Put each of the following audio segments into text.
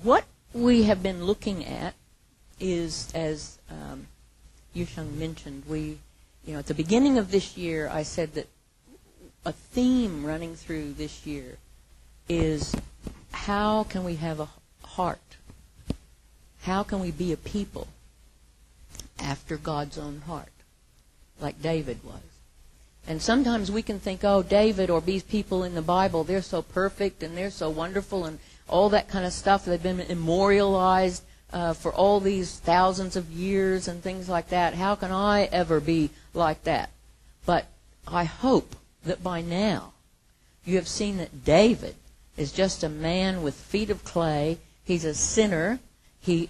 what we have been looking at is, as Yusheng mentioned, at the beginning of this year, I said that a theme running through this year is how can we have a heart? How can we be a people after God's own heart, like David was? And sometimes we can think, oh, David or these people in the Bible, they're so perfect and they're so wonderful and all that kind of stuff. They've been memorialized for all these thousands of years and things like that. How can I ever be like that? But I hope that by now you have seen that David is just a man with feet of clay. He's a sinner. He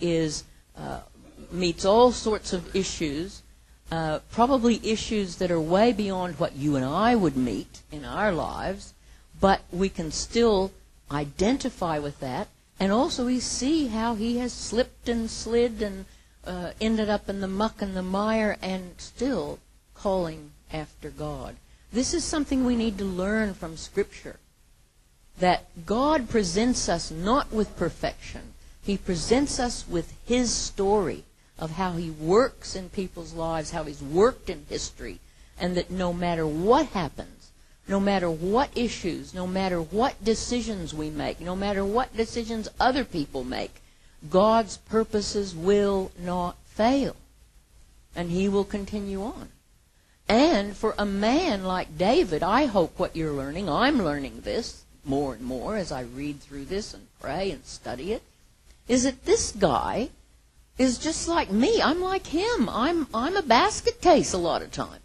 meets all sorts of issues. Probably issues that are way beyond what you and I would meet in our lives, but we can still identify with that, and also we see how he has slipped and slid and ended up in the muck and the mire and still calling after God. This is something we need to learn from Scripture, that God presents us not with perfection. He presents us with His story of how He works in people's lives, how He's worked in history, and that no matter what happens, no matter what issues, no matter what decisions we make, no matter what decisions other people make, God's purposes will not fail, and He will continue on. And for a man like David, I hope what you're learning, I'm learning this more and more as I read through this and pray and study it, is that this guy is just like me. I'm like him. I'm a basket case a lot of times.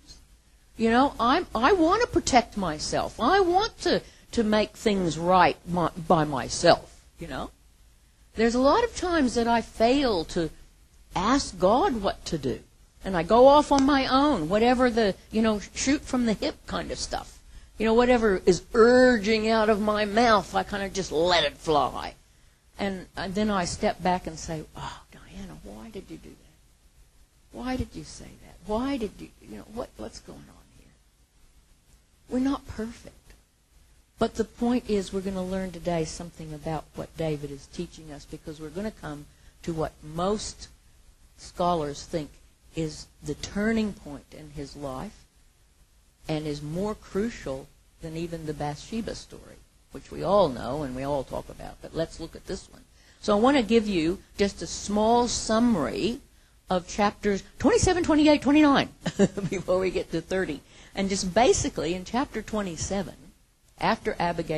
I want to protect myself. I want to make things right by myself, There's a lot of times that I fail to ask God what to do. And I go off on my own, whatever the, shoot from the hip kind of stuff. Whatever is urging out of my mouth, I kind of just let it fly. And then I step back and say, oh, Diana, why did you do that? Why did you say that? Why did you, what's going on here? We're not perfect. But the point is we're going to learn today something about what David is teaching us, because we're going to come to what most scholars think is the turning point in his life and is more crucial than even the Bathsheba story, which we all know and we all talk about. But let's look at this one. So I want to give you just a small summary of chapters 27, 28, 29 before we get to 30. And just basically in chapter 27, after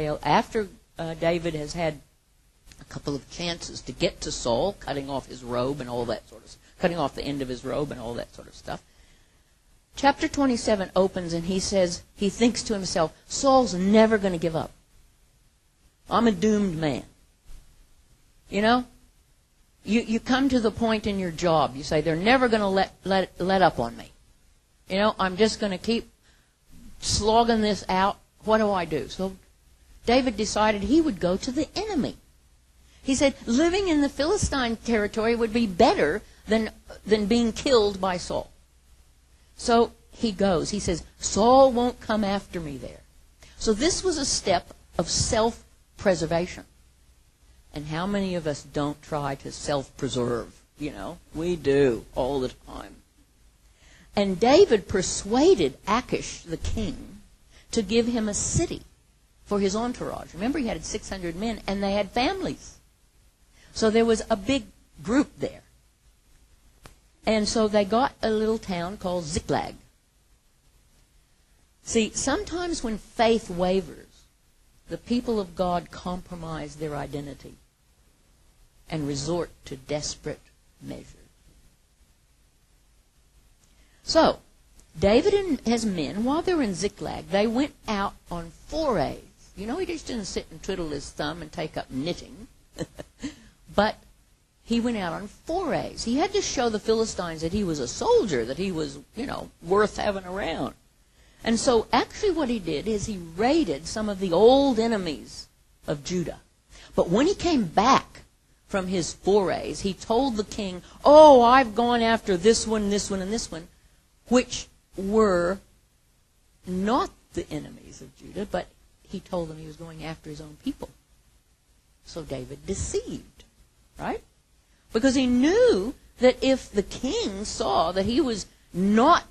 David has had a couple of chances to get to Saul, cutting off his robe and all that sort of stuff, cutting off the end of his robe and all that sort of stuff. Chapter 27 opens and he says, he thinks to himself, Saul's never going to give up. I'm a doomed man. You come to the point in your job, you say, they're never going to let up on me. I'm just going to keep slogging this out. What do I do? So David decided he would go to the enemy. He said, living in the Philistine territory would be better than being killed by Saul. So he goes. He says, Saul won't come after me there. So this was a step of self-preservation. And how many of us don't try to self-preserve? We do all the time. And David persuaded Achish, the king, to give him a city for his entourage. Remember, he had 600 men, and they had families. So there was a big group there. And so they got a little town called Ziklag. See, sometimes when faith wavers, the people of God compromise their identity and resort to desperate measures. So, David and his men, while they were in Ziklag, they went out on forays. He just didn't sit and twiddle his thumb and take up knitting. But he went out on forays. He had to show the Philistines that he was a soldier, that he was, worth having around. And so actually what he did is he raided some of the old enemies of Judah. But when he came back from his forays, he told the king, oh, I've gone after this one, and this one, which were not the enemies of Judah, but he told them he was going after his own people. So David deceived right? Because he knew that if the king saw that he was not,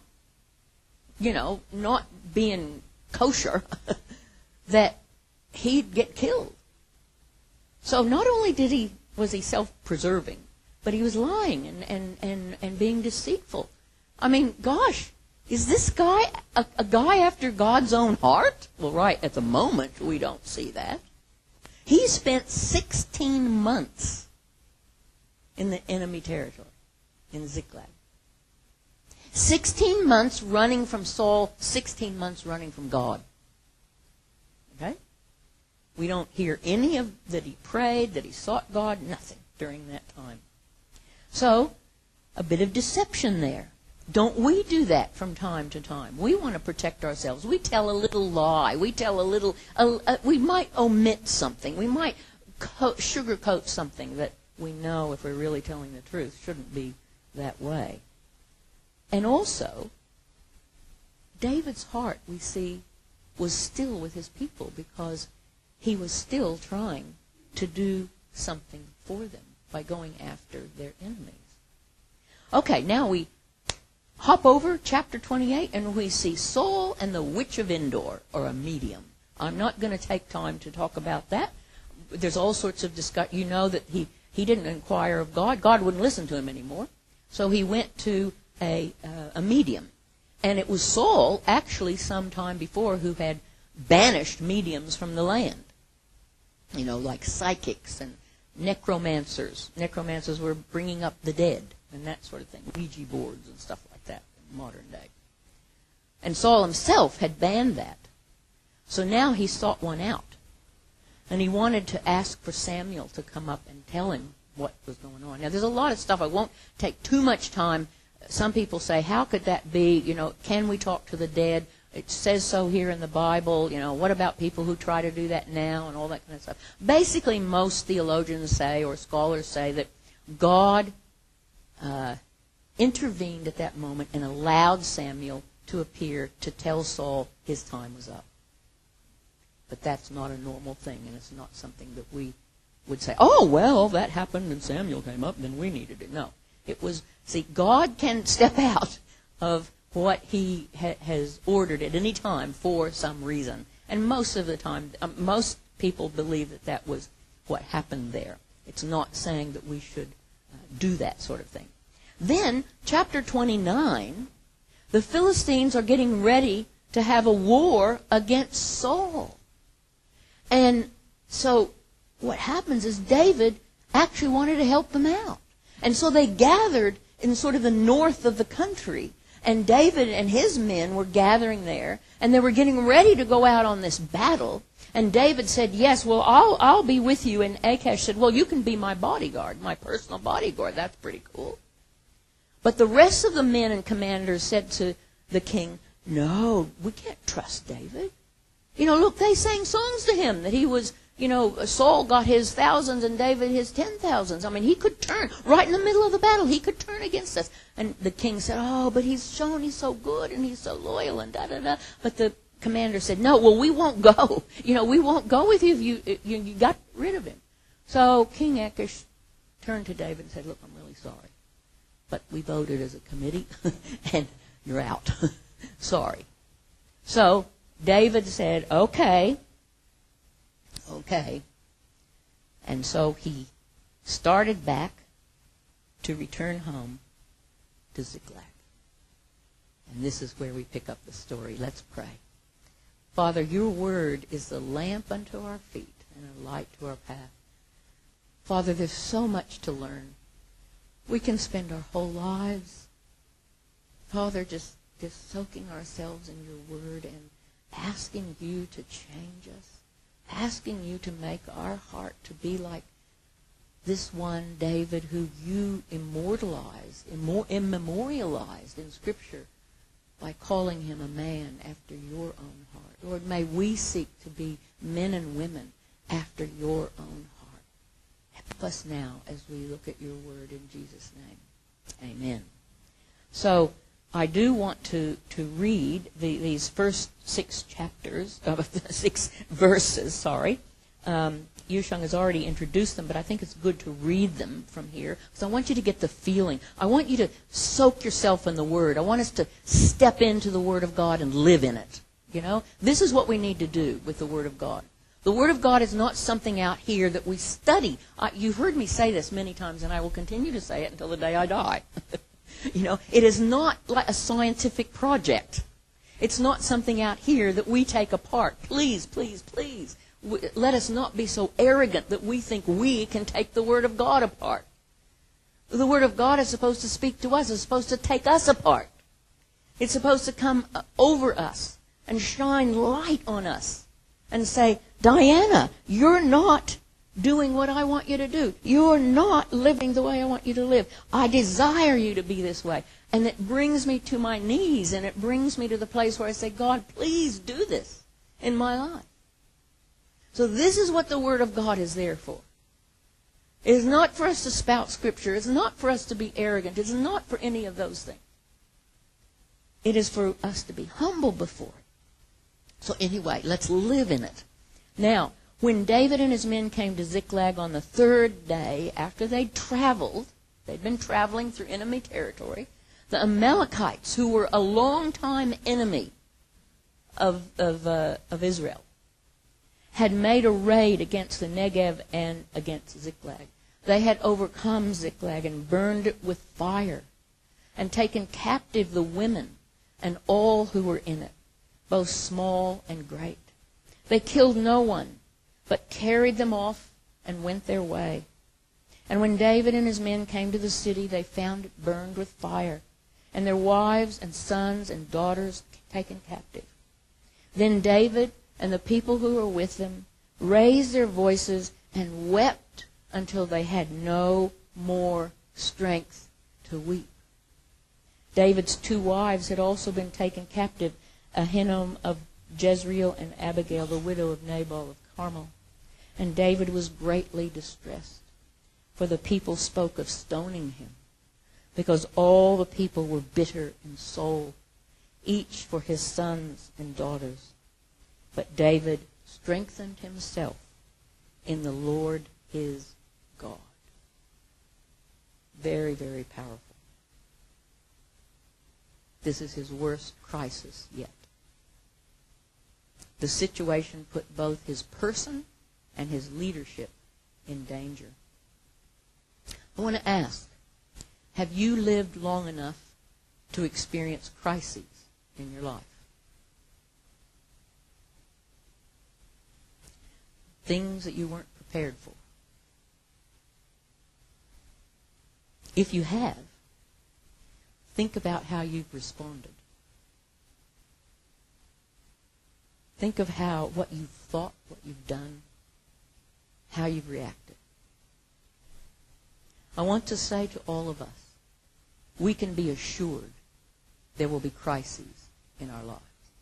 not being kosher, that he'd get killed. So not only was he self-preserving, but he was lying and being deceitful. I mean, gosh, is this guy a guy after God's own heart? Well, right at the moment, we don't see that. He spent 16 months in the enemy territory, in Ziklag. 16 months running from Saul, 16 months running from God. Okay? We don't hear any of that he prayed, that he sought God, nothing during that time. So, a bit of deception there. Don't we do that from time to time? We want to protect ourselves. We tell a little lie. We tell a little, we might omit something. We might sugarcoat something that we know, if we're really telling the truth, shouldn't be that way. And also, David's heart, we see, was still with his people because he was still trying to do something for them by going after their enemies. Okay, now we hop over chapter 28 and we see Saul and the witch of Endor, or a medium. I'm not going to take time to talk about that. There's all sorts of discussion. You know that he didn't inquire of God. God wouldn't listen to him anymore. So he went to a medium. And it was Saul, actually, some time before, who had banished mediums from the land. You know, like psychics and necromancers. Necromancers were bringing up the dead and that sort of thing. Ouija boards and stuff like that in modern day. And Saul himself had banned that. So now he sought one out. And he wanted to ask for Samuel to come up and tell him what was going on. Now, there's a lot of stuff. I won't take too much time. Some people say, how could that be? You know, can we talk to the dead? It says so here in the Bible. You know, what about people who try to do that now and all that kind of stuff? Basically, most theologians say, or scholars say, that God intervened at that moment and allowed Samuel to appear to tell Saul his time was up. But that's not a normal thing, and it's not something that we would say, oh, well, that happened and Samuel came up, then we needed it. No. It was, see, God can step out of what he has ordered at any time for some reason. And most of the time, most people believe that that was what happened there. It's not saying that we should do that sort of thing. Then, chapter 29, the Philistines are getting ready to have a war against Saul. And so what happens is David actually wanted to help them out. And so they gathered in sort of the north of the country. And David and his men were gathering there. And they were getting ready to go out on this battle. And David said, yes, well, I'll be with you. And Achish said, well, you can be my bodyguard, my personal bodyguard. That's pretty cool. But the rest of the men and commanders said to the king, no, we can't trust David. You know, look, they sang songs to him that he was, you know, Saul got his thousands and David his 10,000s. I mean, he could turn right in the middle of the battle. He could turn against us. And the king said, oh, but he's shown he's so good and he's so loyal and da-da-da. But the commander said, no, well, we won't go. You know, we won't go with you if you got rid of him. So King Achish turned to David and said, look, I'm really sorry. But we voted as a committee and you're out. Sorry. So David said, okay. And so he started back to return home to Ziklag. And this is where we pick up the story. Let's pray. Father, your word is a lamp unto our feet and a light to our path. Father, there's so much to learn. We can spend our whole lives, Father, just soaking ourselves in your word and asking you to change us, asking you to make our heart to be like this one David who you immortalized in Scripture by calling him a man after your own heart. Lord, may we seek to be men and women after your own heart. Help us now as we look at your word in Jesus' name. Amen. So I do want to read these first 6 chapters, 6 verses, Yusheng has already introduced them, but I think it's good to read them from here. So I want you to get the feeling. I want you to soak yourself in the Word. I want us to step into the Word of God and live in it. You know, this is what we need to do with the Word of God. The Word of God is not something out here that we study. You've heard me say this many times, and I will continue to say it until the day I die. You know, it is not like a scientific project. It's not something out here that we take apart. Please, please, please. Let us not be so arrogant that we think we can take the Word of God apart. The Word of God is supposed to speak to us. It's supposed to take us apart. It's supposed to come over us and shine light on us and say, Diana, you're not doing what I want you to do. You're not living the way I want you to live. I desire you to be this way. And it brings me to my knees, and it brings me to the place where I say, God, please do this in my life. So this is what the Word of God is there for. It is not for us to spout Scripture. It's not for us to be arrogant. It's not for any of those things. It is for us to be humble before it. So anyway, let's live in it. Now, when David and his men came to Ziklag on the third day, after they'd been traveling through enemy territory, the Amalekites, who were a long-time enemy of Israel, had made a raid against the Negev and against Ziklag. They had overcome Ziklag and burned it with fire and taken captive the women and all who were in it, both small and great. They killed no one, but carried them off and went their way. And when David and his men came to the city, they found it burned with fire, and their wives and sons and daughters taken captive. Then David and the people who were with them raised their voices and wept until they had no more strength to weep. David's 2 wives had also been taken captive, Ahinoam of Jezreel and Abigail, the widow of Nabal of Carmel. And David was greatly distressed, for the people spoke of stoning him, because all the people were bitter in soul, each for his sons and daughters. But David strengthened himself in the Lord his God. Very, very powerful. This is his worst crisis yet. The situation put both his person and his leadership in danger. I want to ask, have you lived long enough to experience crises in your life? Things that you weren't prepared for. If you have, think about how you've responded. Think of what you've thought, what you've done, how you've reacted. I want to say to all of us, we can be assured there will be crises in our lives.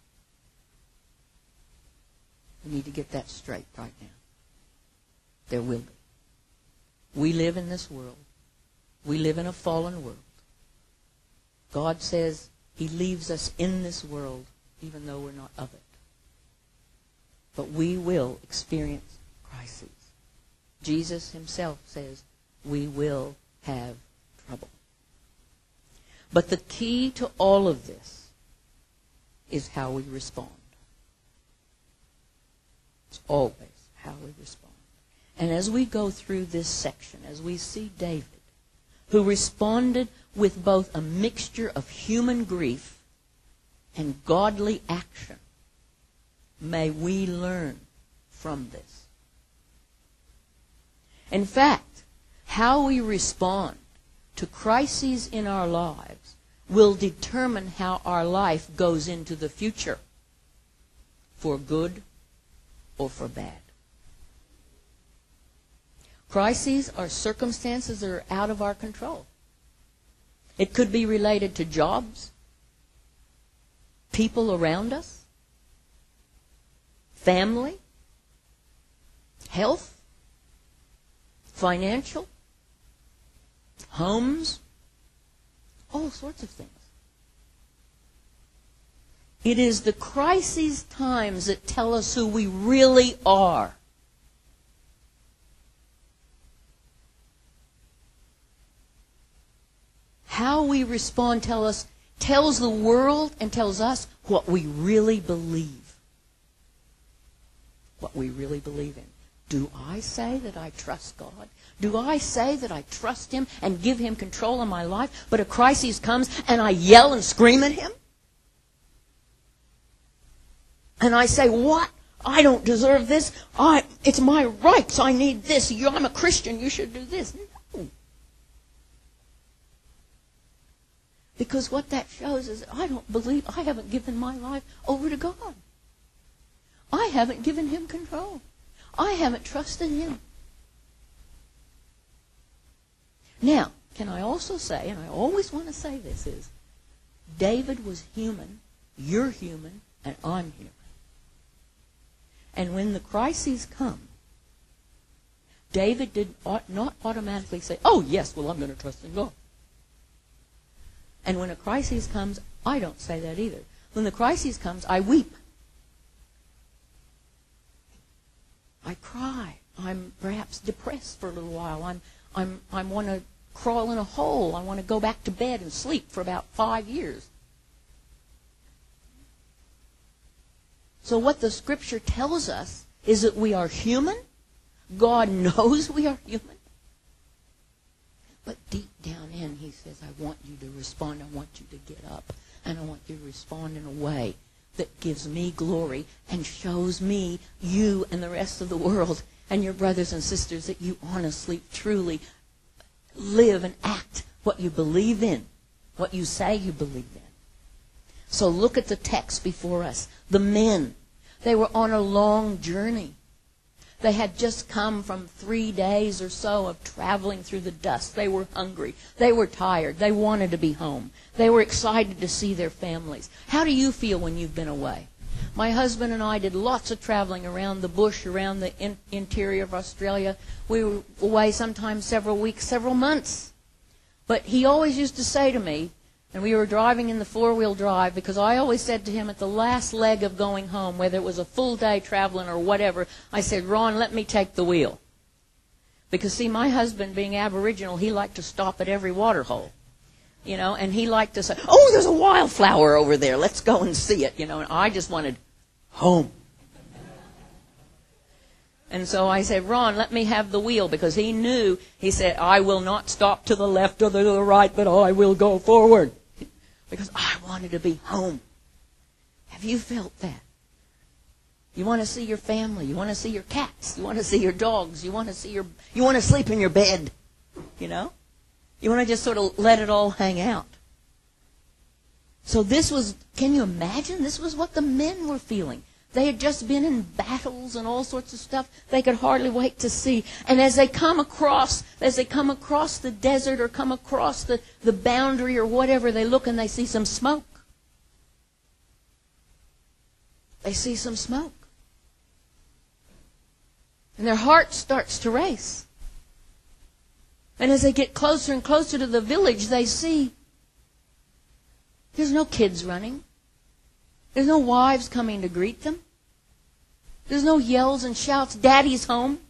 We need to get that straight right now. There will be. We live in this world. We live in a fallen world. God says he leaves us in this world even though we're not of it. But we will experience crises. Jesus himself says we will have trouble. But the key to all of this is how we respond. It's always how we respond. And as we go through this section, as we see David, who responded with both a mixture of human grief and godly action, may we learn from this. In fact, how we respond to crises in our lives will determine how our life goes into the future, for good or for bad. Crises are circumstances that are out of our control. It could be related to jobs, people around us, family, health, financial, homes, all sorts of things. It is the crises times that tell us who we really are. how we respond tells the world and tells us what we really believe. What we really believe in. Do I say that I trust God? Do I say that I trust Him and give Him control of my life, but a crisis comes and I yell and scream at Him? And I say, what? I don't deserve this. It's my rights. I need this. I'm a Christian. You should do this. No. Because what that shows is I haven't given my life over to God. I haven't given Him control. I haven't trusted Him. Now, can I also say, and I always want to say this, is David was human, you're human, and I'm human. And when the crises come, David did not automatically say, oh yes, well I'm going to trust in God. And when a crisis comes, I don't say that either. When the crisis comes, I weep. I cry. I'm perhaps depressed for a little while. I want to crawl in a hole. I want to go back to bed and sleep for about 5 years. So what the Scripture tells us is that we are human. God knows we are human. But deep down in, He says, I want you to respond. I want you to get up. And I want you to respond in a way that gives me glory and shows me, you and the rest of the world and your brothers and sisters, that you honestly, truly live and act what you believe in, what you say you believe in. So look at the text before us. The men, they were on a long journey. They had just come from 3 days or so of traveling through the dust. They were hungry. They were tired. They wanted to be home. They were excited to see their families. How do you feel when you've been away? My husband and I did lots of traveling around the bush, around the interior of Australia. We were away sometimes several weeks, several months. But he always used to say to me, and we were driving in the four-wheel drive, because I always said to him at the last leg of going home, whether it was a full day traveling or whatever, I said, Ron, let me take the wheel. Because, see, my husband, being Aboriginal, he liked to stop at every water hole. You know, and he liked to say, oh, there's a wildflower over there. Let's go and see it. You know, and I just wanted home. And so I said, Ron, let me have the wheel, because he knew, he said, I will not stop to the left or to the right, but I will go forward. Because I wanted to be home. Have you felt that? You want to see your family. You want to see your cats. You want to see your dogs. You want to sleep in your bed. You know? You want to just sort of let it all hang out. So this was, can you imagine? This was what the men were feeling. They had just been in battles and all sorts of stuff. They could hardly wait to see. And as they come across the desert or come across the boundary or whatever, they look and they see some smoke. They see some smoke. And their heart starts to race. And as they get closer and closer to the village, they see there's no kids running. There's no wives coming to greet them. There's no yells and shouts, Daddy's home.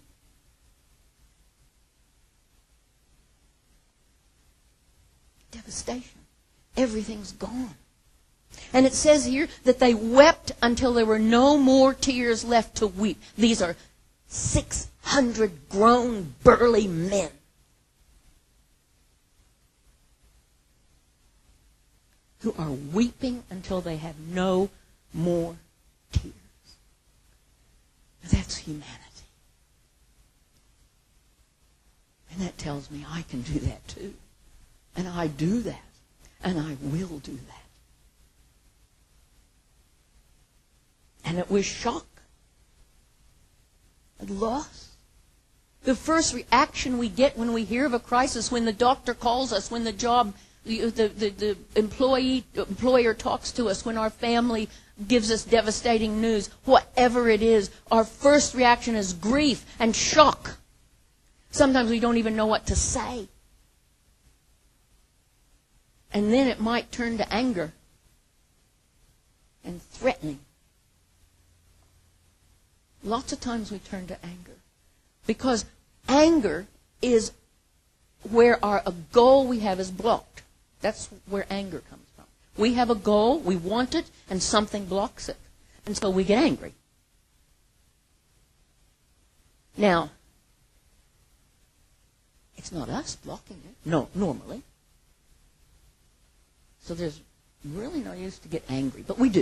Devastation. Everything's gone. And it says here that they wept until there were no more tears left to weep. These are 600 grown, burly men. Who are weeping until they have no more tears. That's humanity. And that tells me I can do that too. And I do that. And I will do that. And it was shock and loss. The first reaction we get when we hear of a crisis, when the doctor calls us, when the employer talks to us, when our family gives us devastating news, whatever it is, our first reaction is grief and shock. Sometimes we don't even know what to say. And then it might turn to anger and threatening. Lots of times we turn to anger. Because anger is where a goal we have is blocked. That's where anger comes from. We have a goal, we want it, and something blocks it. And so we get angry. Now, it's not us blocking it. No, normally. So there's really no use to get angry, but we do.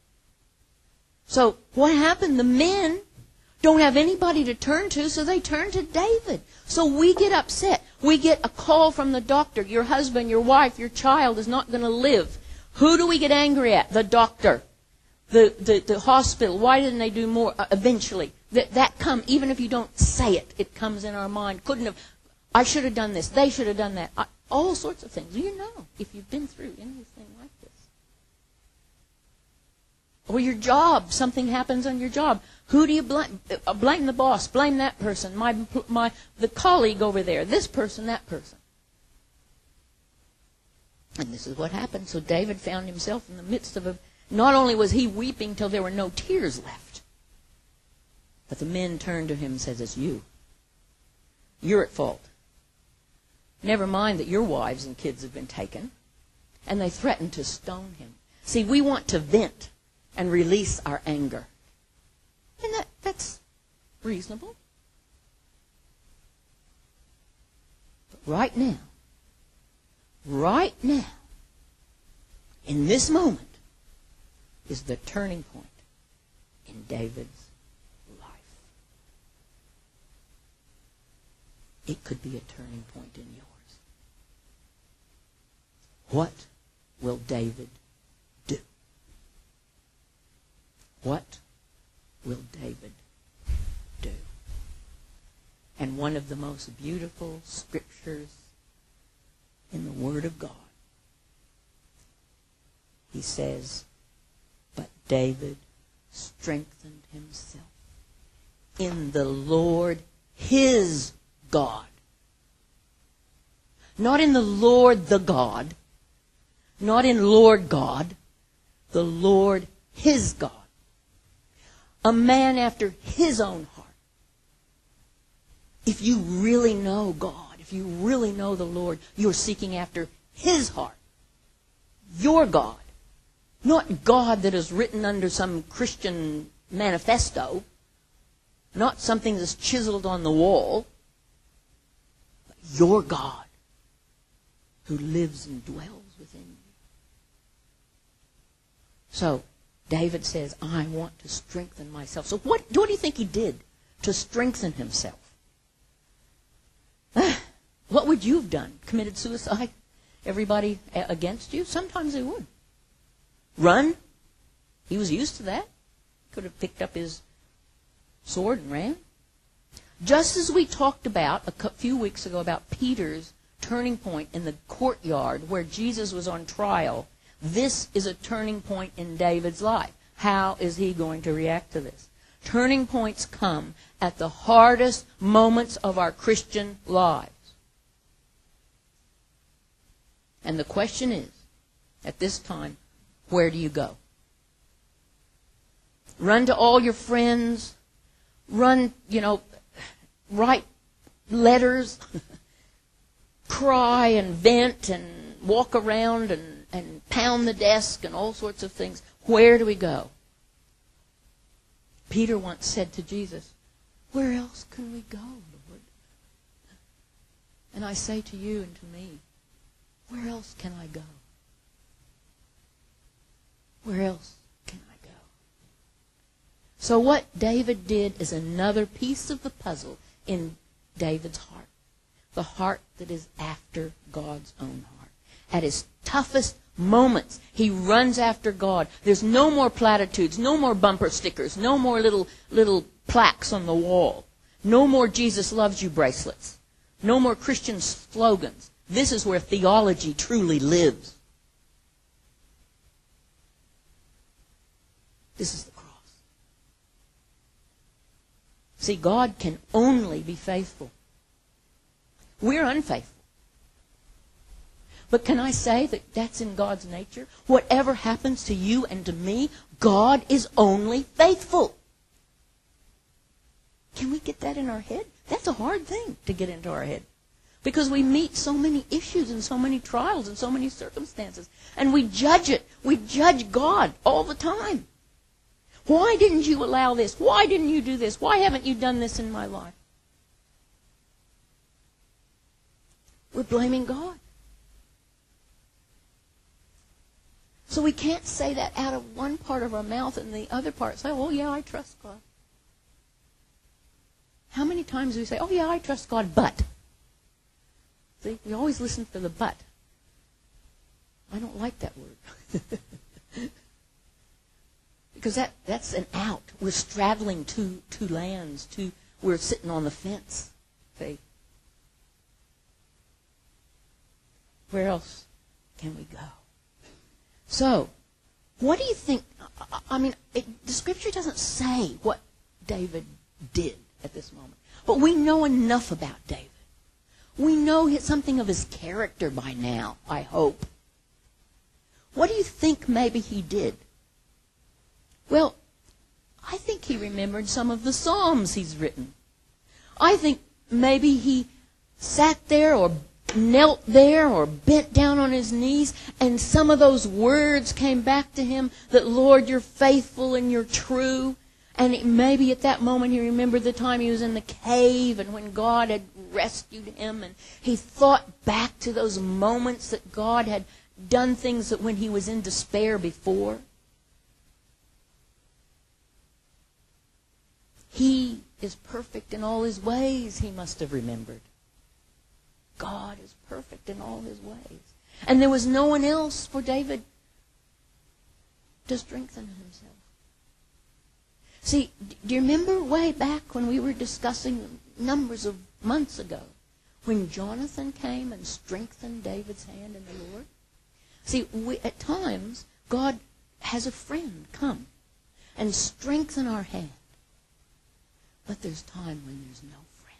So what happened? The men don't have anybody to turn to, so they turn to David. So we get upset. We get a call from the doctor. Your husband, your wife, your child is not going to live. Who do we get angry at? The doctor. The hospital. Why didn't they do more? Eventually. That come, even if you don't say it, it comes in our mind. Couldn't have, I should have done this. They should have done that. All sorts of things. You know, if you've been through anything like this. Or your job. Something happens on your job. Who do you blame? Blame the boss. Blame that person. The colleague over there. This person, that person. And this is what happened. So David found himself in the midst of not only was he weeping till there were no tears left, but the men turned to him and said, it's you. You're at fault. Never mind that your wives and kids have been taken. And they threatened to stone him. See, we want to vent and release our anger. And that's reasonable. But right now, in this moment, is the turning point in David's life. It could be a turning point in yours. What will David do? What will David do? And one of the most beautiful scriptures in the Word of God, he says, but David strengthened himself in the Lord his God. Not in the Lord the God, not in Lord God, the Lord his God. A man after his own heart. If you really know God, if you really know the Lord, you're seeking after his heart. Your God. Not God that is written under some Christian manifesto. Not something that's chiseled on the wall. But your God who lives and dwells within you. So, David says, I want to strengthen myself. So what do you think he did to strengthen himself? What would you have done? Committed suicide? Everybody against you? Sometimes they would. Run? He was used to that. Could have picked up his sword and ran. Just as we talked about a few weeks ago about Peter's turning point in the courtyard where Jesus was on trial, this is a turning point in David's life. How is he going to react to this? Turning points come at the hardest moments of our Christian lives. And the question is, at this time, where do you go? Run to all your friends. Run, write letters. Cry and vent and walk around and pound the desk and all sorts of things. Where do we go? Peter once said to Jesus, where else can we go, Lord? And I say to you and to me, where else can I go? Where else can I go? So what David did is another piece of the puzzle in David's heart. The heart that is after God's own heart. At his toughest moments, he runs after God. There's no more platitudes, no more bumper stickers, no more little plaques on the wall. No more Jesus loves you bracelets. No more Christian slogans. This is where theology truly lives. This is the cross. See, God can only be faithful. We're unfaithful. But can I say that that's in God's nature? Whatever happens to you and to me, God is only faithful. Can we get that in our head? That's a hard thing to get into our head. Because we meet so many issues and so many trials and so many circumstances. And we judge it. We judge God all the time. Why didn't you allow this? Why didn't you do this? Why haven't you done this in my life? We're blaming God. So we can't say that out of one part of our mouth and the other part say, oh yeah, I trust God. How many times do we say, oh yeah, I trust God, but? See, we always listen for the but. I don't like that word. Because that's an out. We're straddling two lands. We're sitting on the fence. See? Where else can we go? So, what do you think? I mean, the Scripture doesn't say what David did at this moment. But we know enough about David. We know something of his character by now, I hope. What do you think maybe he did? Well, I think he remembered some of the Psalms he's written. I think maybe he sat there or knelt there or bent down on his knees and some of those words came back to him that, Lord, you're faithful and you're true. And maybe at that moment he remembered the time he was in the cave and when God had rescued him, and he thought back to those moments that God had done things that when he was in despair before. He is perfect in all his ways, he must have remembered. God is perfect in all his ways. And there was no one else for David to strengthen himself. See, do you remember way back when we were discussing numbers of months ago when Jonathan came and strengthened David's hand in the Lord? See, at times, God has a friend come and strengthen our hand. But there's time when there's no friend.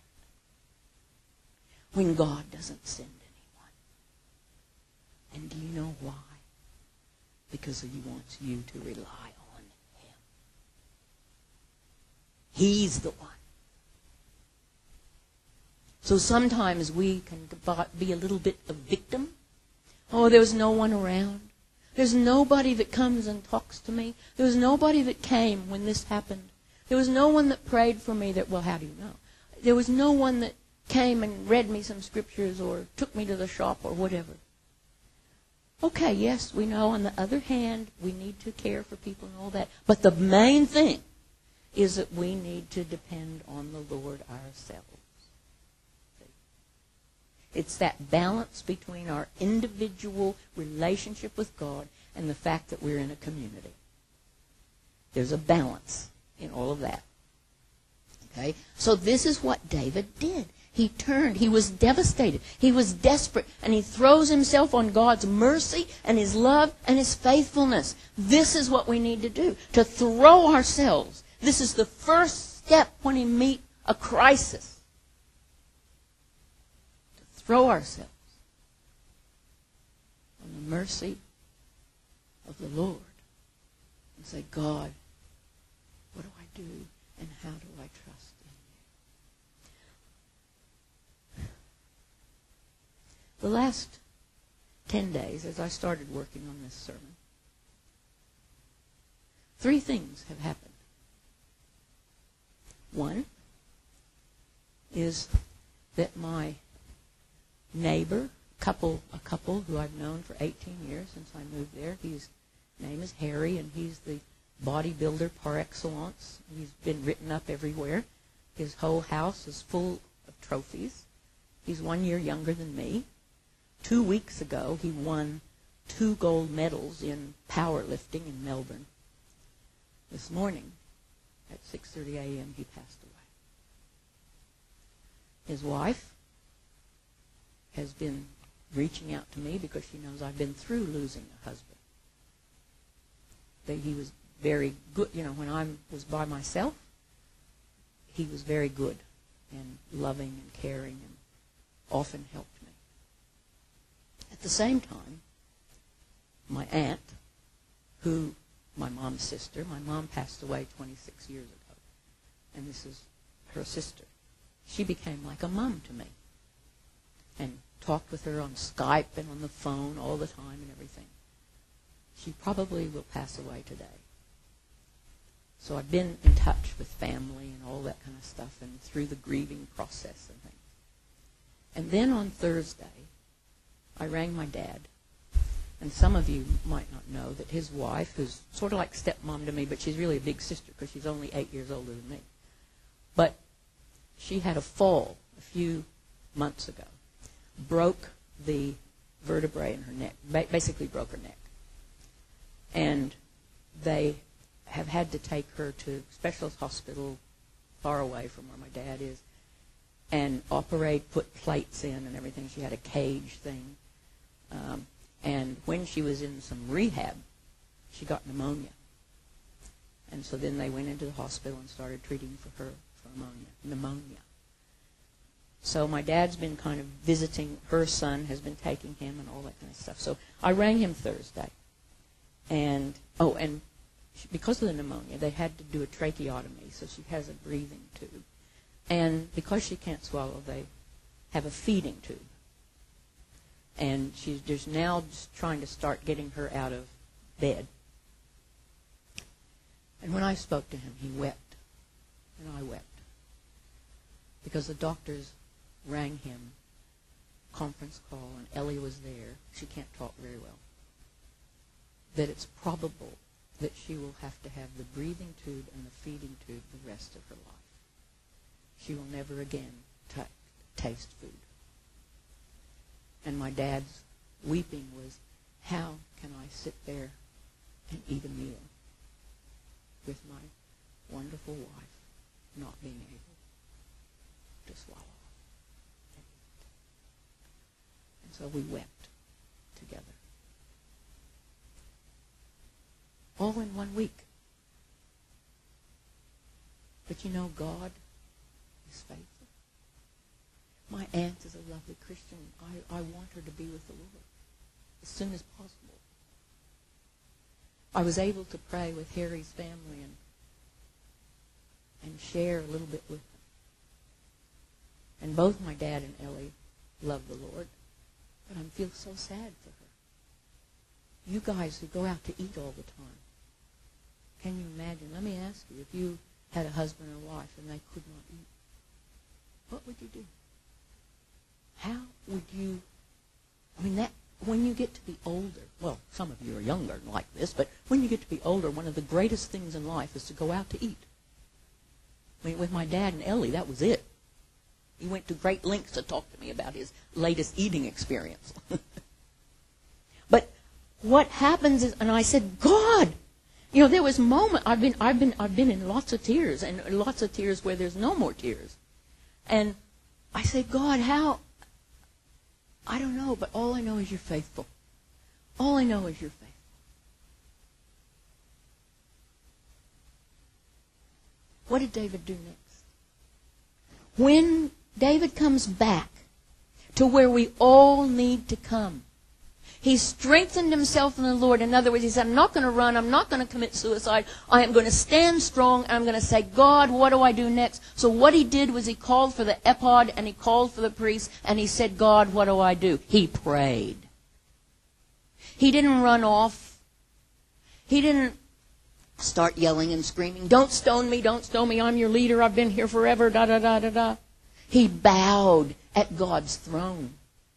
When God doesn't send anyone. And do you know why? Because he wants you to rely on him. He's the one. So sometimes we can be a little bit a victim. Oh, there was no one around. There's nobody that comes and talks to me. There was nobody that came when this happened. There was no one that prayed for me that, well, how do you know? There was no one that came and read me some scriptures or took me to the shop or whatever. Okay, yes, we know on the other hand, we need to care for people and all that. But the main thing is that we need to depend on the Lord ourselves. It's that balance between our individual relationship with God and the fact that we're in a community. There's a balance in all of that. Okay? So this is what David did. He turned. He was devastated. He was desperate. And he throws himself on God's mercy and his love and his faithfulness. This is what we need to do. To throw ourselves. This is the first step when we meet a crisis. To throw ourselves on the mercy of the Lord. And say, God, what do I do and how do I trust in you? The last 10 days, as I started working on this sermon, 3 things have happened. One is that my neighbor, a couple who I've known for 18 years since I moved there, his name is Harry, and he's the bodybuilder par excellence. He's been written up everywhere. His whole house is full of trophies. He's 1 year younger than me. 2 weeks ago, he won 2 gold medals in powerlifting in Melbourne. This morning, at 6:30 a.m., he passed away. His wife has been reaching out to me because she knows I've been through losing a husband. That he was very good. You know, when I was by myself, he was very good and loving and caring and often helped me. At the same time, my aunt, my mom's sister, my mom passed away 26 years ago, and this is her sister. She became like a mom to me. and talked with her on Skype and on the phone all the time and everything. She probably will pass away today. So I've been in touch with family and all that kind of stuff and through the grieving process and things. And then on Thursday, I rang my dad. And some of you might not know that his wife, who's sort of like stepmom to me, but she's really a big sister because she's only 8 years older than me. But she had a fall a few months ago. Broke the vertebrae in her neck, basically broke her neck. And they have had to take her to a specialist hospital far away from where my dad is and operate, put plates in and everything. She had a cage thing. And when she was in some rehab, she got pneumonia. And so then they went into the hospital and started treating for her for pneumonia. So my dad's been kind of visiting. Her son has been taking him and all that kind of stuff. So I rang him Thursday. And because of the pneumonia, they had to do a tracheotomy, so she has a breathing tube. And because she can't swallow, they have a feeding tube. And she's just now just trying to start getting her out of bed. And when I spoke to him, he wept. And I wept. Because the doctors rang him, conference call, and Ellie was there. She can't talk very well. That it's probable that she will have to have the breathing tube and the feeding tube the rest of her life. She will never again taste food. And my dad's weeping was, how can I sit there and eat a meal with my wonderful wife not being able to swallow? And so we wept together. All in 1 week. But you know, God is faithful. My aunt is a lovely Christian. I want her to be with the Lord as soon as possible. I was able to pray with Harry's family and share a little bit with them. And both my dad and Ellie love the Lord. But I feel so sad for her. You guys who go out to eat all the time, can you imagine? Let me ask you, if you had a husband or wife and they could not eat, what would you do? How would you, when you get to be older, well, some of you are younger and like this, but when you get to be older, one of the greatest things in life is to go out to eat. With my dad and Ellie, that was it. He went to great lengths to talk to me about his latest eating experience. But what happens is, and I said, God, there was moments, I've been in lots of tears, and lots of tears where there's no more tears. And I said, God, how? I don't know, but all I know is you're faithful. All I know is you're faithful. What did David do next? When David comes back to where we all need to come, he strengthened himself in the Lord. In other words, he said, I'm not going to run. I'm not going to commit suicide. I am going to stand strong. I'm going to say, God, what do I do next? So what he did was he called for the ephod and he called for the priest and he said, God, what do I do? He prayed. He didn't run off. He didn't start yelling and screaming, don't stone me, I'm your leader, I've been here forever, da-da-da-da-da. He bowed at God's throne.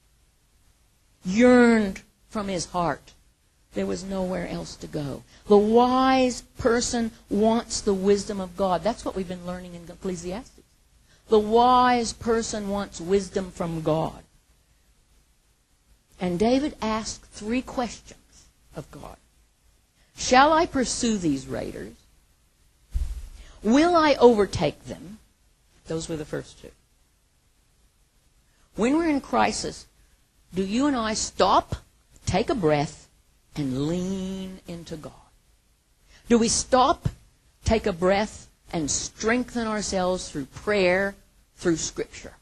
Yearned from his heart. There was nowhere else to go. The wise person wants the wisdom of God. That's what we've been learning in Ecclesiastes. The wise person wants wisdom from God. And David asked 3 questions of God. Shall I pursue these raiders? Will I overtake them? Those were the first 2. When we're in crisis, do you and I stop, take a breath, and lean into God? Do we stop, take a breath, and strengthen ourselves through prayer, through Scripture?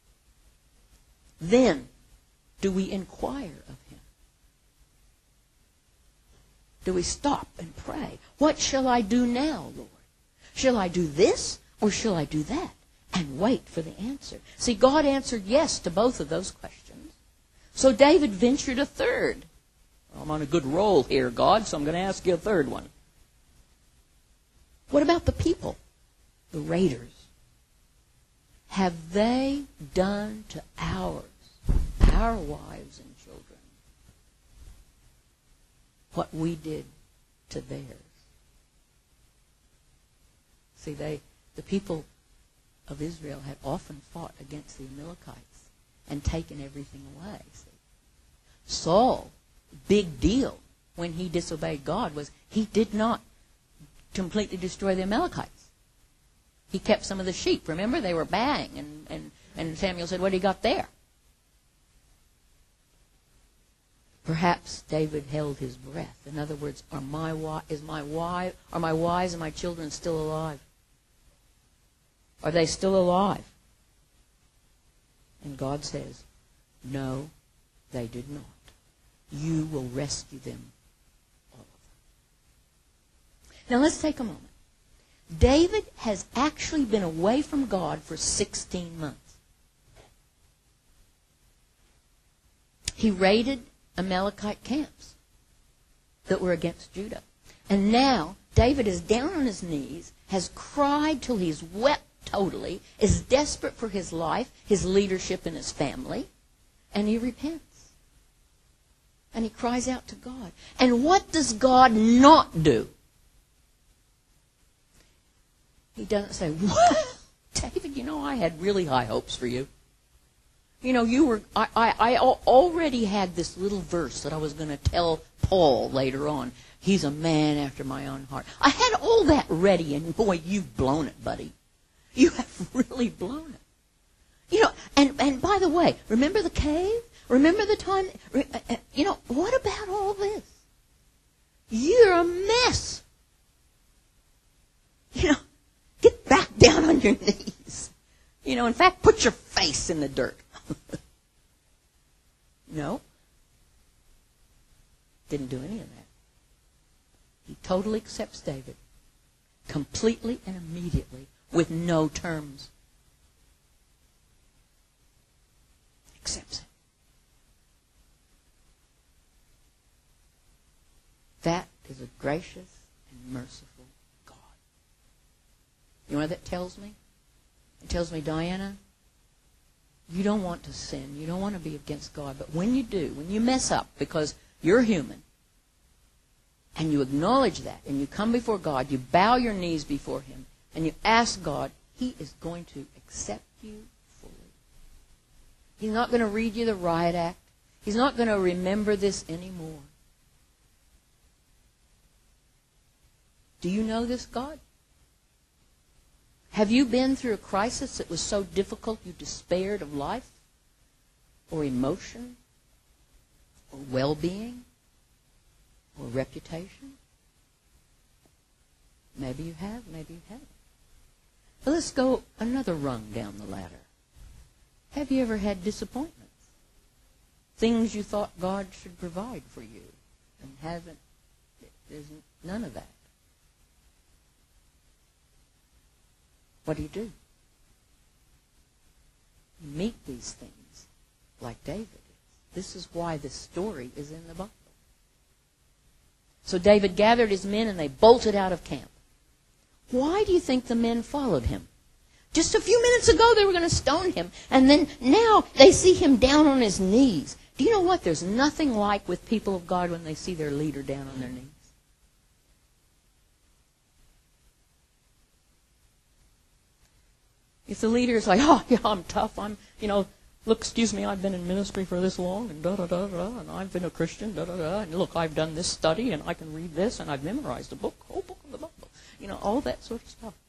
Then, do we inquire of Him? Do we stop and pray? What shall I do now, Lord? Shall I do this or shall I do that? and wait for the answer. See, God answered yes to both of those questions. So David ventured a third. I'm on a good roll here, God, so I'm going to ask you a third one. What about the people, the raiders? Have they done to ours, our wives and children, what we did to theirs? See, the people of Israel had often fought against the Amalekites and taken everything away. See? Saul, big deal when he disobeyed God was he did not completely destroy the Amalekites. He kept some of the sheep. Remember, they were baying, and Samuel said, "What do you got there?" Perhaps David held his breath. In other words, are my wives and my children still alive? Are they still alive? And God says, no, they did not. You will rescue them all. Now let's take a moment. David has actually been away from God for 16 months. He raided Amalekite camps that were against Judah. And now David is down on his knees, has cried till he's wept totally, is desperate for his life, his leadership, and his family, and he repents. And he cries out to God. And what does God not do? He doesn't say, "Well, David, I had really high hopes for you. I already had this little verse that I was going to tell Paul later on. He's a man after my own heart. I had all that ready, and boy, you've blown it, buddy. You have really blown it. And by the way, remember the cave? Remember the time? What about all this? You're a mess. Get back down on your knees. In fact, put your face in the dirt." No. Didn't do any of that. He totally accepts David. Completely and immediately, with no terms. Accepts it. That is a gracious and merciful God. You know what that tells me? It tells me, Diana, you don't want to sin. You don't want to be against God. But when you do, when you mess up, because you're human, and you acknowledge that, and you come before God, you bow your knees before Him, and you ask God, He is going to accept you fully. He's not going to read you the riot act. He's not going to remember this anymore. Do you know this God? Have you been through a crisis that was so difficult you despaired of life, or emotion, or well-being, or reputation? Maybe you have, maybe you haven't. But let's go another rung down the ladder. Have you ever had disappointments? Things you thought God should provide for you, and haven't? There's none of that. What do? You meet these things like David is. This is why this story is in the Bible. So David gathered his men and they bolted out of camp. Why do you think the men followed him? Just a few minutes ago they were going to stone him, and then now they see him down on his knees. Do you know what? There's nothing like with people of God when they see their leader down on their knees. If the leader is like, "Oh, yeah, I'm tough. Look, excuse me, I've been in ministry for this long, and da-da-da-da, and I've been a Christian, da-da-da, and look, I've done this study, and I can read this, and I've memorized a whole book of the Bible." All that sort of stuff.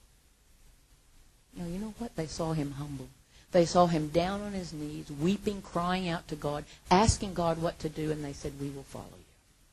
You know what? They saw him humble. They saw him down on his knees, weeping, crying out to God, asking God what to do, and they said, "We will follow you."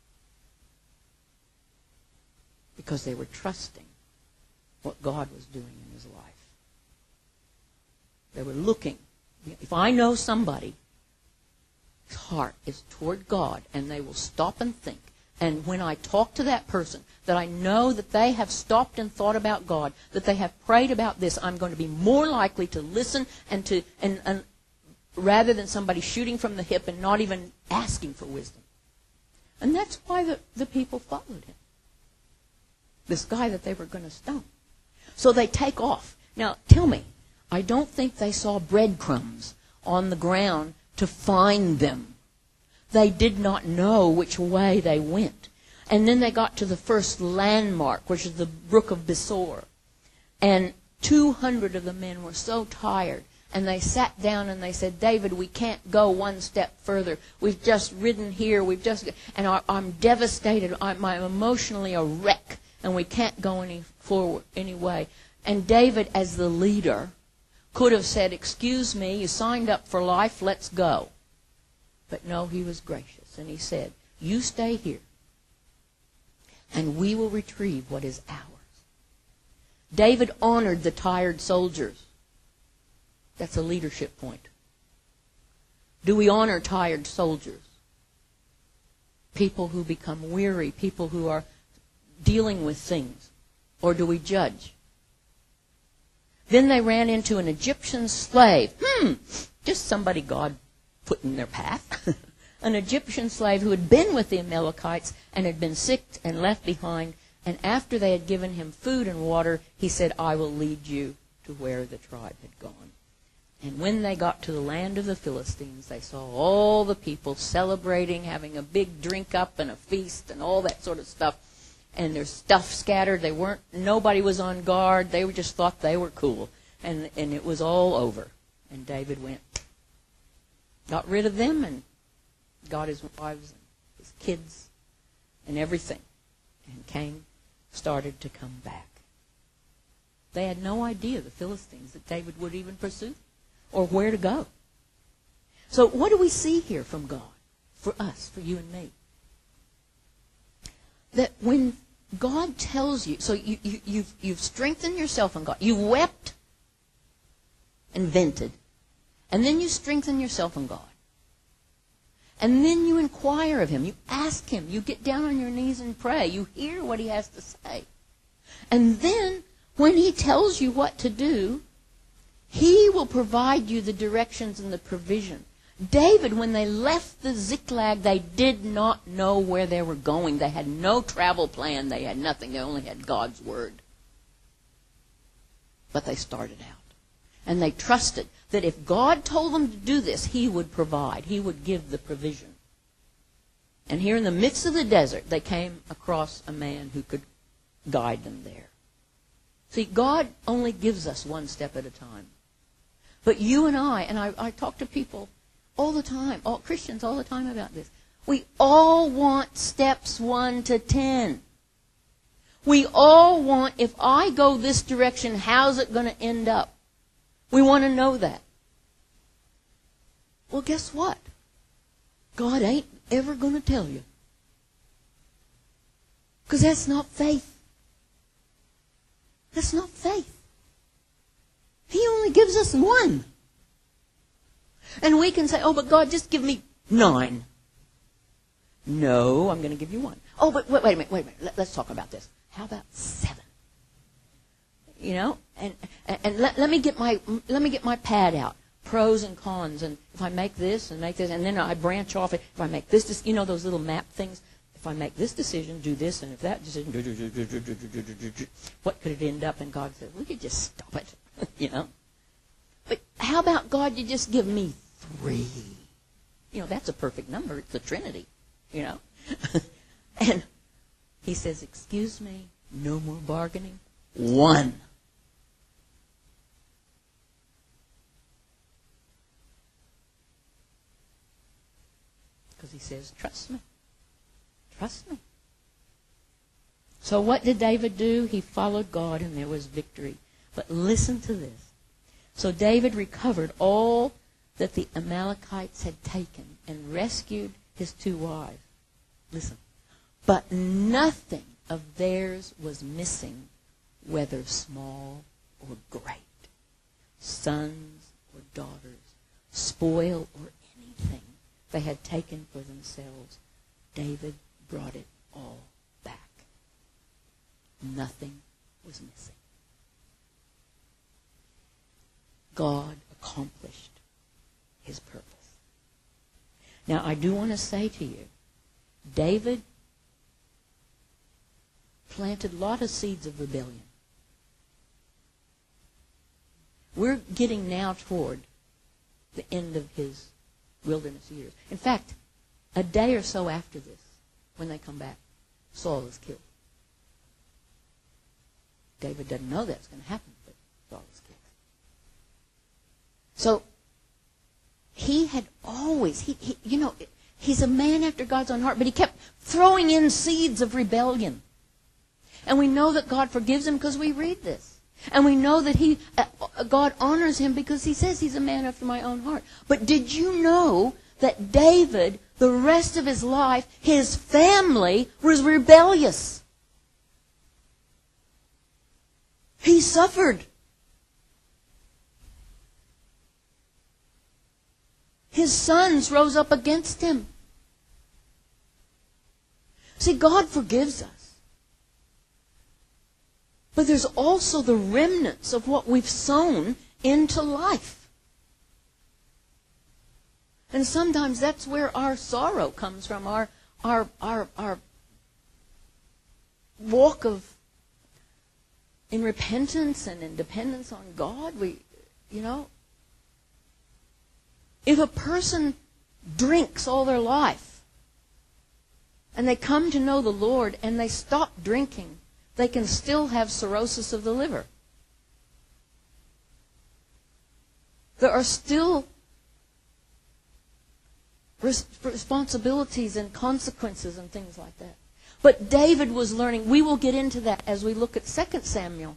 Because they were trusting what God was doing in his life. They were looking. If I know somebody's heart is toward God, and they will stop and think, And when I talk to that person, that I know that they have stopped and thought about God, that they have prayed about this, I'm going to be more likely to listen and rather than somebody shooting from the hip and not even asking for wisdom. And that's why the people followed him. This guy that they were going to stone. So they take off. Now, tell me, I don't think they saw breadcrumbs on the ground to find them. They did not know which way they went. And then they got to the first landmark, which is the brook of Besor. And 200 of the men were so tired. And they sat down and they said, David, we can't go one step further. We've just ridden here. I'm devastated. I'm emotionally a wreck. And we can't go any way. And David, as the leader, could have said, excuse me, you signed up for life, let's go. But no, he was gracious. And he said, you stay here. And we will retrieve what is ours. David honored the tired soldiers. That's a leadership point. Do we honor tired soldiers? People who become weary, people who are dealing with things. Or do we judge? Then they ran into an Egyptian slave. Just somebody God put in their path. An Egyptian slave who had been with the Amalekites and had been sick and left behind. And after they had given him food and water, he said, I will lead you to where the tribe had gone. And when they got to the land of the Philistines, they saw all the people celebrating, having a big drink up and a feast and all that sort of stuff. And there's stuff scattered. Nobody was on guard. They just thought they were cool. And it was all over. And David got rid of them and got his wives and his kids and everything. And started to come back. They had no idea, the Philistines, that David would even pursue or where to go. So what do we see here from God? For us, for you and me. That when God tells you, so you've strengthened yourself in God. You wept and vented. And then you strengthen yourself in God. And then you inquire of him. You ask him. You get down on your knees and pray. You hear what he has to say. And then when he tells you what to do, he will provide you the directions and the provision. David, when they left the Ziklag, they did not know where they were going. They had no travel plan. They had nothing. They only had God's word. But they started out. And they trusted that if God told them to do this, he would provide. He would give the provision. And here in the midst of the desert, they came across a man who could guide them there. See, God only gives us one step at a time. But you and I talk to people all the time, all Christians all the time about this. We all want steps 1 to 10. We all want, if I go this direction, how's it going to end up? We want to know that. Well, guess what? God ain't ever going to tell you. Because that's not faith. That's not faith. He only gives us one. And we can say, oh, but God, just give me 9. No, I'm going to give you 1. Oh, but wait a minute. Let's talk about this. How about 7? You know, and let me get my pad out, pros and cons, and if I make this, and then I branch off. If I make this, you know, those little map things. If I make this decision, do this, and if that decision, what could it end up? And God said, we could just stop it, you know. But how about God? You just give me 3. You know, that's a perfect number. It's the Trinity, you know. And he says, excuse me, no more bargaining. 1. Because he says, trust me. Trust me. So what did David do? He followed God and there was victory. But listen to this. So David recovered all that the Amalekites had taken and rescued his 2 wives. Listen. But nothing of theirs was missing, whether small or great. Sons or daughters, spoil or anything they had taken for themselves. David brought it all back. Nothing was missing. God accomplished his purpose. Now, I do want to say to you, David planted a lot of seeds of rebellion. We're getting now toward the end of his wilderness years. In fact, a day or so after this, when they come back, Saul is killed. David doesn't know that's going to happen, but Saul is killed. So, he had always, he's a man after God's own heart, but he kept throwing in seeds of rebellion. And we know that God forgives him because we read this. And we know that God honors him because he says he's a man after my own heart. But did you know that David, the rest of his life, his family was rebellious? He suffered. His sons rose up against him. See, God forgives us. But there's also the remnants of what we've sown into life. And sometimes that's where our sorrow comes from, our walk in repentance and in dependence on God. If a person drinks all their life and they come to know the Lord and they stop drinking, they can still have cirrhosis of the liver. There are still responsibilities and consequences and things like that. But David was learning. We will get into that as we look at 2 Samuel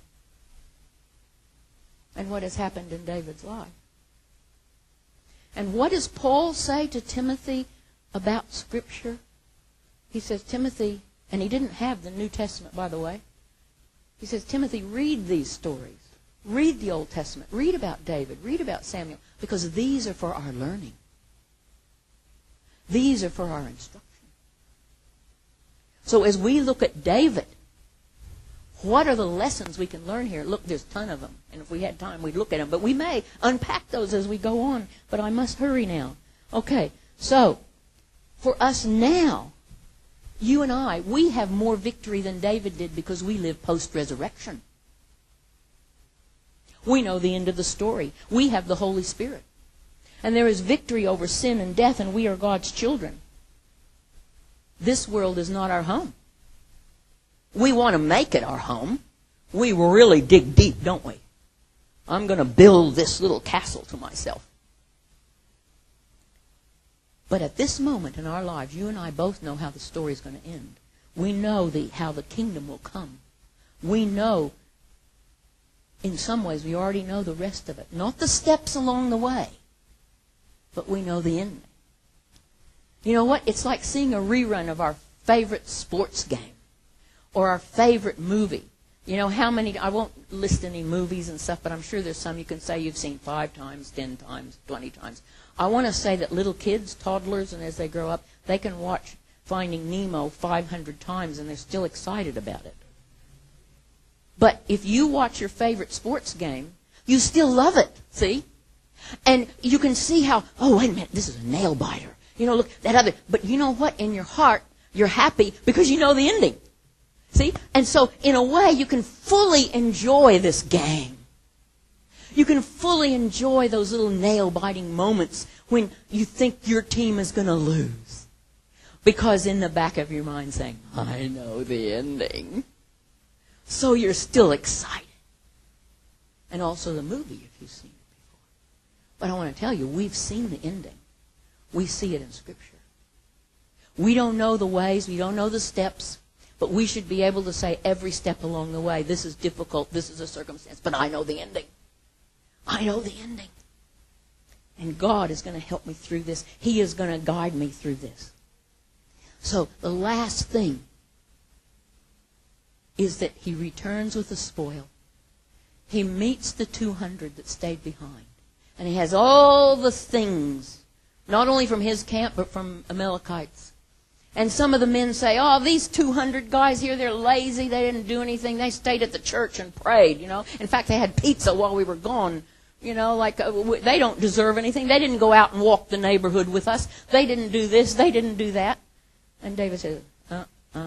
and what has happened in David's life. And what does Paul say to Timothy about Scripture? He says, Timothy, and he didn't have the New Testament, by the way. He says, Timothy, read these stories. Read the Old Testament. Read about David. Read about Samuel. Because these are for our learning. These are for our instruction. So as we look at David, what are the lessons we can learn here? Look, there's a ton of them. And if we had time, we'd look at them. But we may unpack those as we go on. But I must hurry now. Okay, so for us now, you and I, we have more victory than David did because we live post-resurrection. We know the end of the story. We have the Holy Spirit. And there is victory over sin and death, and we are God's children. This world is not our home. We want to make it our home. We really dig deep, don't we? I'm going to build this little castle to myself. But at this moment in our lives, you and I both know how the story is going to end. We know how the kingdom will come. We know, in some ways, we already know the rest of it. Not the steps along the way, but we know the ending. You know what? It's like seeing a rerun of our favorite sports game or our favorite movie. You know how many, I won't list any movies and stuff, but I'm sure there's some you can say you've seen 5 times, 10 times, 20 times. I want to say that little kids, toddlers, and as they grow up, they can watch Finding Nemo 500 times and they're still excited about it. But if you watch your favorite sports game, you still love it, see? And you can see how, oh, wait a minute, this is a nail biter. You know, look, that other, but you know what? In your heart, you're happy because you know the ending. See? And so, in a way, you can fully enjoy this game. You can fully enjoy those little nail-biting moments when you think your team is going to lose. Because in the back of your mind saying, I know the ending. So you're still excited. And also the movie, if you've seen it before. But I want to tell you, we've seen the ending. We see it in Scripture. We don't know the ways, we don't know the steps, but we should be able to say every step along the way, this is difficult, this is a circumstance, but I know the ending. I know the ending. And God is going to help me through this. He is going to guide me through this. So the last thing is that he returns with the spoil. He meets the 200 that stayed behind. And he has all the things, not only from his camp, but from Amalekites. And some of the men say, oh, these 200 guys here, they're lazy. They didn't do anything. They stayed at the church and prayed, you know. In fact, they had pizza while we were gone. You know, like they don't deserve anything. They didn't go out and walk the neighborhood with us. They didn't do this. They didn't do that. And David says, He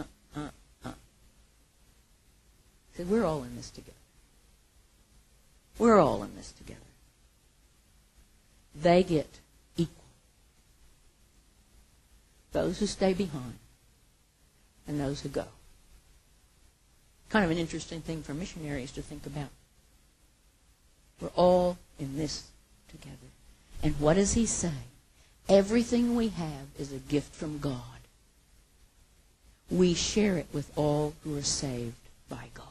said, we're all in this together. We're all in this together. They get equal. Those who stay behind and those who go. Kind of an interesting thing for missionaries to think about. We're all in this together. And what does he say? Everything we have is a gift from God. We share it with all who are saved by God.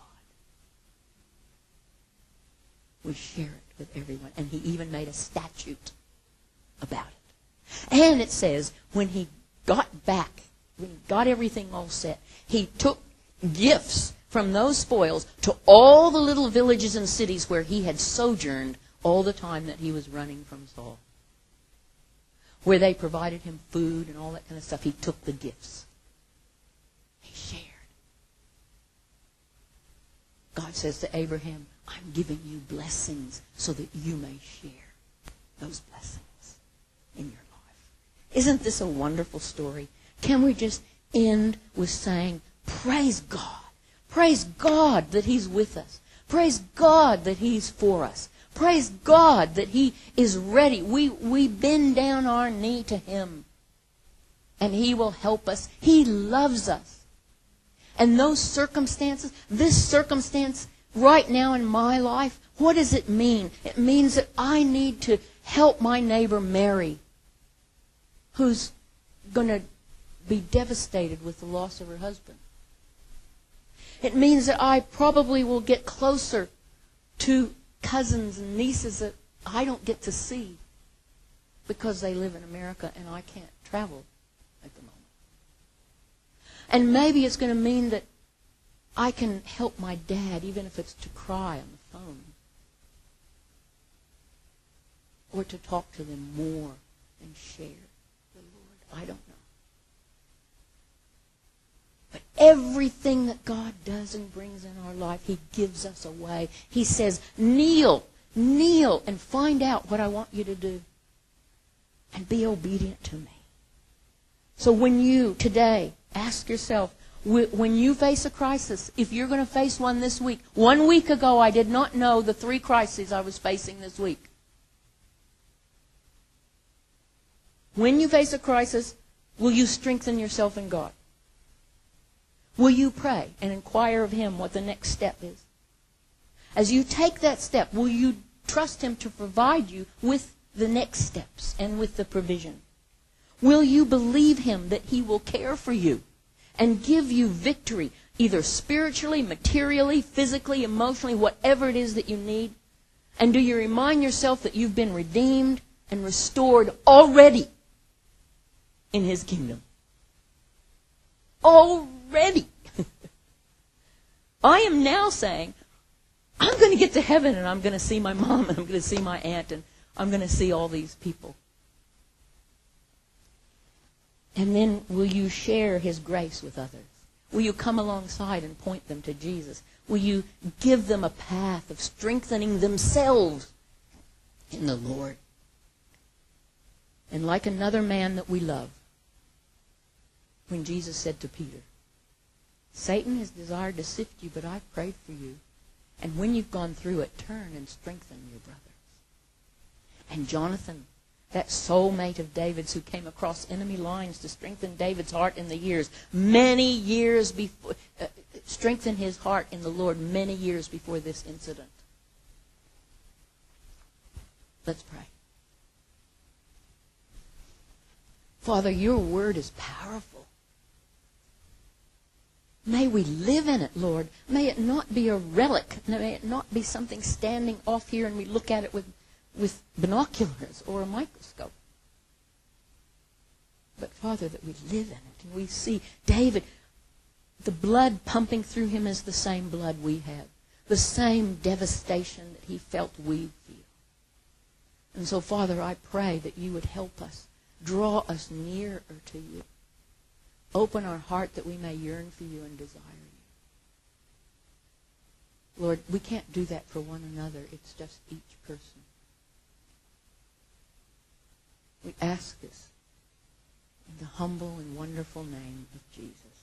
We share it with everyone. And he even made a statute about it. And it says, when he got back, when he got everything all set, he took gifts from those spoils to all the little villages and cities where he had sojourned all the time that he was running from Saul. Where they provided him food and all that kind of stuff. He took the gifts. He shared. God says to Abraham, I'm giving you blessings so that you may share those blessings in your life. Isn't this a wonderful story? Can we just end with saying, praise God. Praise God that he's with us. Praise God that he's for us. Praise God that he is ready. We bend down our knee to him and he will help us. He loves us. And those circumstances, this circumstance right now in my life, what does it mean? It means that I need to help my neighbor Mary, who's going to be devastated with the loss of her husband. It means that I probably will get closer to cousins and nieces that I don't get to see because they live in America and I can't travel at the moment. And maybe it's going to mean that I can help my dad, even if it's to cry on the phone. Or to talk to them more and share the Lord. I don't know. But everything that God does and brings in our life, he gives us away. He says, kneel and find out what I want you to do. And be obedient to me. So when you, today, ask yourself, when you face a crisis, if you're going to face one this week, 1 week ago I did not know the 3 crises I was facing this week. When you face a crisis, will you strengthen yourself in God? Will you pray and inquire of him what the next step is? As you take that step, will you trust him to provide you with the next steps and with the provision? Will you believe him that he will care for you and give you victory, either spiritually, materially, physically, emotionally, whatever it is that you need? And do you remind yourself that you've been redeemed and restored already in his kingdom? Already. I am now saying, I'm going to get to heaven and I'm going to see my mom and I'm going to see my aunt and I'm going to see all these people. And then will you share his grace with others? Will you come alongside and point them to Jesus? Will you give them a path of strengthening themselves in the Lord? And like another man that we love, when Jesus said to Peter, Satan has desired to sift you, but I've prayed for you. And when you've gone through it, turn and strengthen your brothers. And Jonathan, that soulmate of David's who came across enemy lines to strengthen David's heart in the years, many years before, strengthen his heart in the Lord many years before this incident. Let's pray. Father, your word is powerful. May we live in it, Lord. May it not be a relic. May it not be something standing off here and we look at it with binoculars or a microscope. But, Father, that we live in it and we see David, the blood pumping through him is the same blood we have. The same devastation that he felt we feel. And so, Father, I pray that you would help us. Draw us nearer to you. Open our heart that we may yearn for you and desire you. Lord, we can't do that for one another. It's just each person. We ask this in the humble and wonderful name of Jesus.